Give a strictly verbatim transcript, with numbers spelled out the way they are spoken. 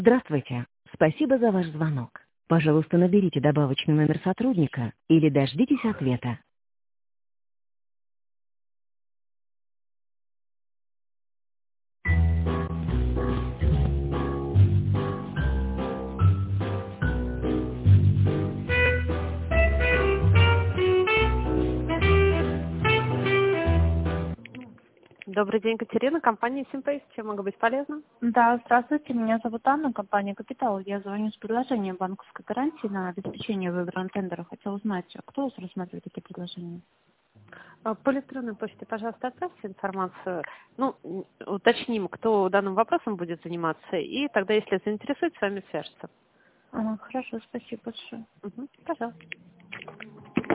Здравствуйте. Спасибо за ваш звонок. Пожалуйста, наберите добавочный номер сотрудника или дождитесь ответа. Добрый день, Катерина, компания Симпейс. Чем могу быть полезна? Да, здравствуйте, меня зовут Анна, компания «Капитал». Я звоню с предложением банковской гарантии на обеспечение выбранного тендера. Хотела узнать, а кто у вас рассматривает такие предложения? А, По электронной почте, пожалуйста, отправьте информацию. Ну, м, уточним, кто данным вопросом будет заниматься, и тогда, если заинтересует, с вами свяжется. Ага, хорошо, спасибо большое. Мгм, пожалуйста.